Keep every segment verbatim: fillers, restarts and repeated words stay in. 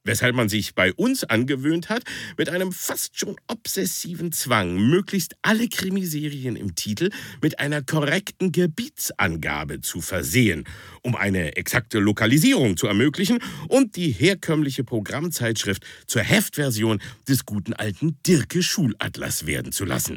Weshalb man sich bei uns angewöhnt hat, mit einem fast schon obsessiven Zwang, möglichst alle Krimiserien im Titel mit einer korrekten Gebietsangabe zu versehen, um eine exakte Lokalisierung zu ermöglichen und die herkömmliche Programmzeitschrift zur Heftversion des guten alten Dirke-Schulatlas werden zu lassen.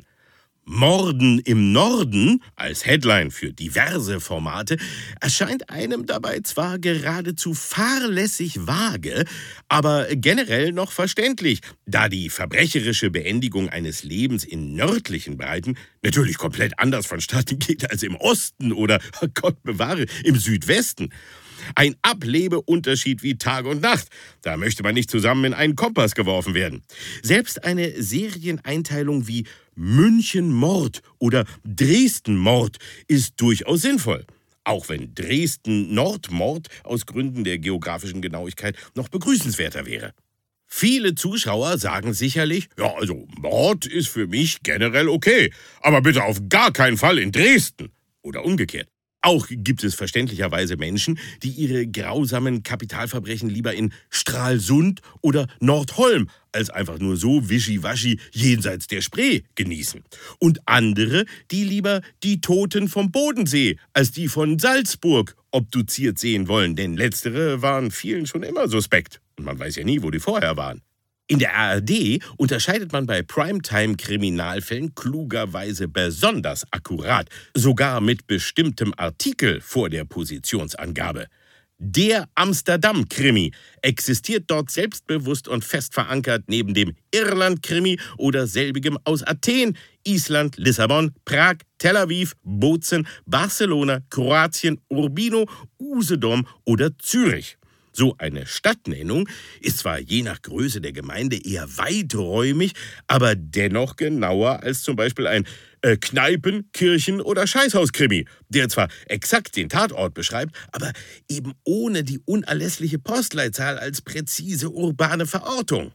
Morden im Norden als Headline für diverse Formate erscheint einem dabei zwar geradezu fahrlässig vage, aber generell noch verständlich, da die verbrecherische Beendigung eines Lebens in nördlichen Breiten natürlich komplett anders vonstatten geht als im Osten oder, Gott bewahre, im Südwesten. Ein Ablebeunterschied wie Tag und Nacht. Da möchte man nicht zusammen in einen Kompass geworfen werden. Selbst eine Serieneinteilung wie München-Mord oder Dresden-Mord ist durchaus sinnvoll. Auch wenn Dresden-Nordmord aus Gründen der geografischen Genauigkeit noch begrüßenswerter wäre. Viele Zuschauer sagen sicherlich, ja, also Mord ist für mich generell okay, aber bitte auf gar keinen Fall in Dresden oder umgekehrt. Auch gibt es verständlicherweise Menschen, die ihre grausamen Kapitalverbrechen lieber in Stralsund oder Nordholm als einfach nur so wischiwaschi jenseits der Spree genießen. Und andere, die lieber die Toten vom Bodensee als die von Salzburg obduziert sehen wollen, denn letztere waren vielen schon immer suspekt. Und man weiß ja nie, wo die vorher waren. In der A R D unterscheidet man bei Primetime-Kriminalfällen klugerweise besonders akkurat, sogar mit bestimmtem Artikel vor der Positionsangabe. Der Amsterdam-Krimi existiert dort selbstbewusst und fest verankert neben dem Irland-Krimi oder selbigem aus Athen, Island, Lissabon, Prag, Tel Aviv, Bozen, Barcelona, Kroatien, Urbino, Usedom oder Zürich. So eine Stadtnennung ist zwar je nach Größe der Gemeinde eher weiträumig, aber dennoch genauer als zum Beispiel ein äh, Kneipen-, Kirchen- oder Scheißhauskrimi, der zwar exakt den Tatort beschreibt, aber eben ohne die unerlässliche Postleitzahl als präzise urbane Verortung.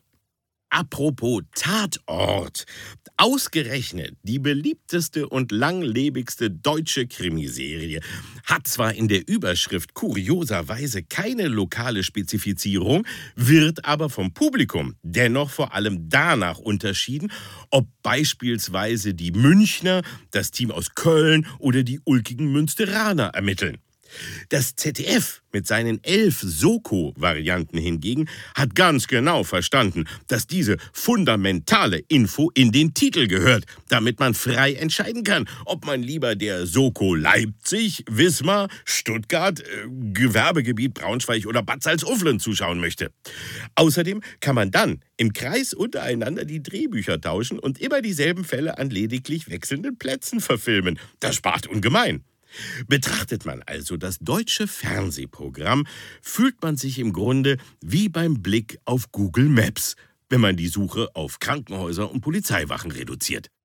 Apropos Tatort. Ausgerechnet die beliebteste und langlebigste deutsche Krimiserie hat zwar in der Überschrift kurioserweise keine lokale Spezifizierung, wird aber vom Publikum dennoch vor allem danach unterschieden, ob beispielsweise die Münchner, das Team aus Köln oder die ulkigen Münsteraner ermitteln. Das Z D F mit seinen elf Soko-Varianten hingegen hat ganz genau verstanden, dass diese fundamentale Info in den Titel gehört, damit man frei entscheiden kann, ob man lieber der Soko Leipzig, Wismar, Stuttgart, äh, Gewerbegebiet Braunschweig oder Bad Salzuflen zuschauen möchte. Außerdem kann man dann im Kreis untereinander die Drehbücher tauschen und immer dieselben Fälle an lediglich wechselnden Plätzen verfilmen. Das spart ungemein. Betrachtet man also das deutsche Fernsehprogramm, fühlt man sich im Grunde wie beim Blick auf Google Maps, wenn man die Suche auf Krankenhäuser und Polizeiwachen reduziert.